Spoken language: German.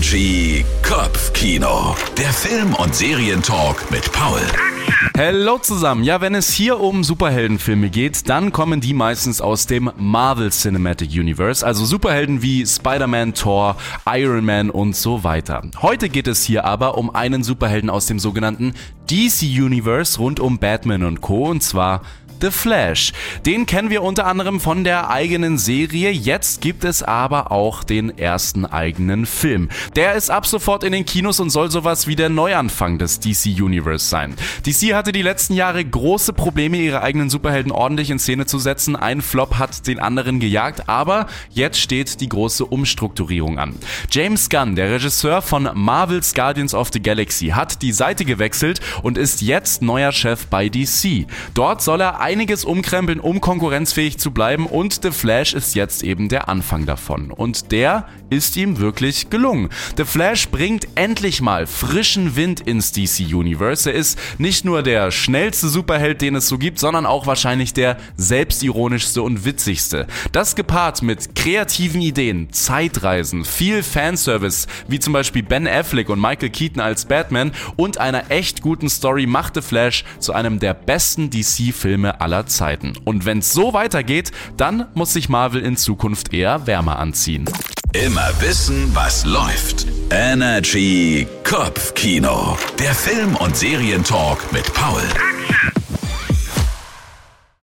Energy Kopfkino. Der Film- und Serientalk mit Paul. Hallo zusammen. Ja, wenn es hier um Superheldenfilme geht, dann kommen die meistens aus dem Marvel Cinematic Universe, also Superhelden wie Spider-Man, Thor, Iron Man und so weiter. Heute geht es hier aber um einen Superhelden aus dem sogenannten DC Universe rund um Batman und Co. und zwar The Flash. Den kennen wir unter anderem von der eigenen Serie, jetzt gibt es aber auch den ersten eigenen Film. Der ist ab sofort in den Kinos und soll sowas wie der Neuanfang des DC Universe sein. DC hatte die letzten Jahre große Probleme, ihre eigenen Superhelden ordentlich in Szene zu setzen. Ein Flop hat den anderen gejagt, aber jetzt steht die große Umstrukturierung an. James Gunn, der Regisseur von Marvel's Guardians of the Galaxy, hat die Seite gewechselt und ist jetzt neuer Chef bei DC. Dort soll er einiges umkrempeln, um konkurrenzfähig zu bleiben und The Flash ist jetzt eben der Anfang davon. Und der ist ihm wirklich gelungen. The Flash bringt endlich mal frischen Wind ins DC Universe. Er ist nicht nur der schnellste Superheld, den es so gibt, sondern auch wahrscheinlich der selbstironischste und witzigste. Das gepaart mit kreativen Ideen, Zeitreisen, viel Fanservice, wie zum Beispiel Ben Affleck und Michael Keaton als Batman und einer echt guten Story macht The Flash zu einem der besten DC-Filme aller Zeiten. Und wenn es so weitergeht, dann muss sich Marvel in Zukunft eher wärmer anziehen. Immer wissen, was läuft. Energy Kopfkino. Der Film- und Serientalk mit Paul.